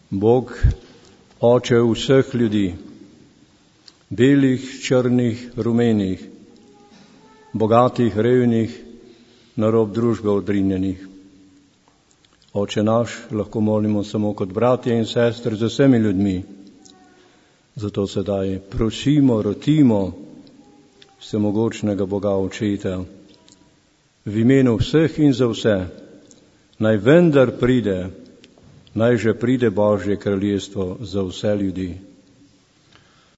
Bog, Oče vseh ljudi, belih, črnih, rumenih, bogatih, revnih, na rob družbe odrinjenih. Oče naš, lahko molimo samo kot bratje in sestre z vsemi ljudmi. Zato sedaj prosimo, rotimo vsemogočnega Boga Očeta, v imenu vseh in za vse, naj vendar pride, naj že pride Božje kraljestvo za vse ljudi.